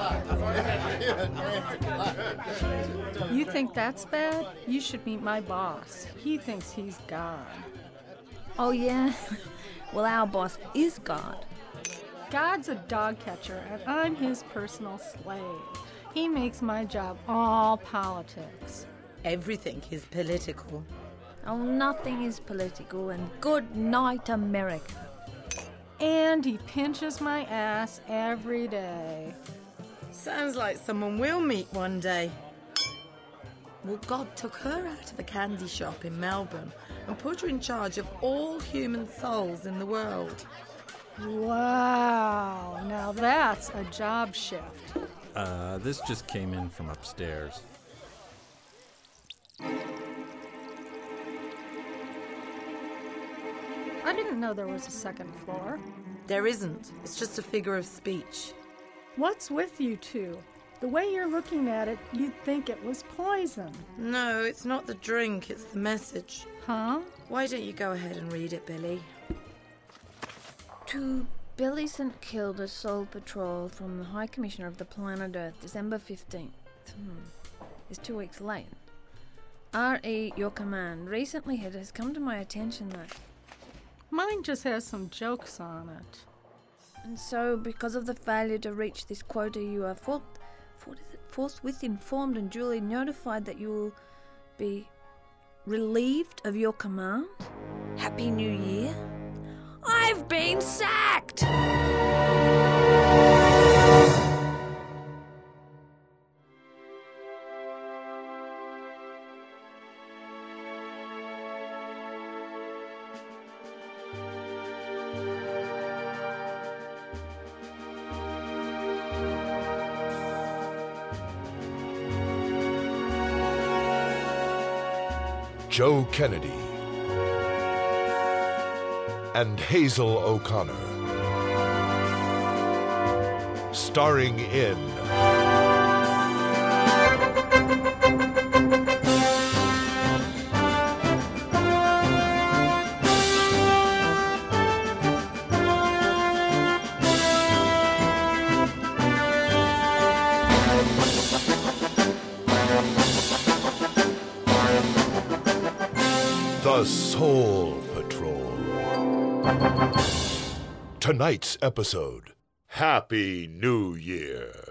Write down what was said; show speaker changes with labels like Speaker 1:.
Speaker 1: You think that's bad? You should meet my boss. He thinks he's God.
Speaker 2: Oh, yeah? Well, our boss is God.
Speaker 1: God's a dog catcher, and I'm his personal slave. He makes my job all politics.
Speaker 3: Everything is political.
Speaker 2: Oh, nothing is political, and good night, America.
Speaker 1: And he pinches my ass every day.
Speaker 3: Sounds like someone we'll meet one day. Well, God took her out of a candy shop in Melbourne and put her in charge of all human souls in the world.
Speaker 1: Wow, now that's a job shift.
Speaker 4: This just came in from upstairs.
Speaker 1: I didn't know there was a second floor.
Speaker 3: There isn't. It's just a figure of speech.
Speaker 1: What's with you two? The way you're looking at it, you'd think it was poison.
Speaker 3: No, it's not the drink, it's the message.
Speaker 1: Huh?
Speaker 3: Why don't you go ahead and read it, Billy?
Speaker 2: To Billy St. Kilda Soul Patrol from the High Commissioner of the Planet Earth, December 15th. It's 2 weeks late. R.E., your command. Recently it has come to my attention that...
Speaker 1: Mine just has some jokes on it.
Speaker 2: And so, because of the failure to reach this quota, you are forthwith informed and duly notified that you will be relieved of your command. Happy New Year. I've been sacked!
Speaker 5: Joe Kennedy and Hazel O'Connor, starring in The Soul Patrol. Tonight's episode, Happy New Year.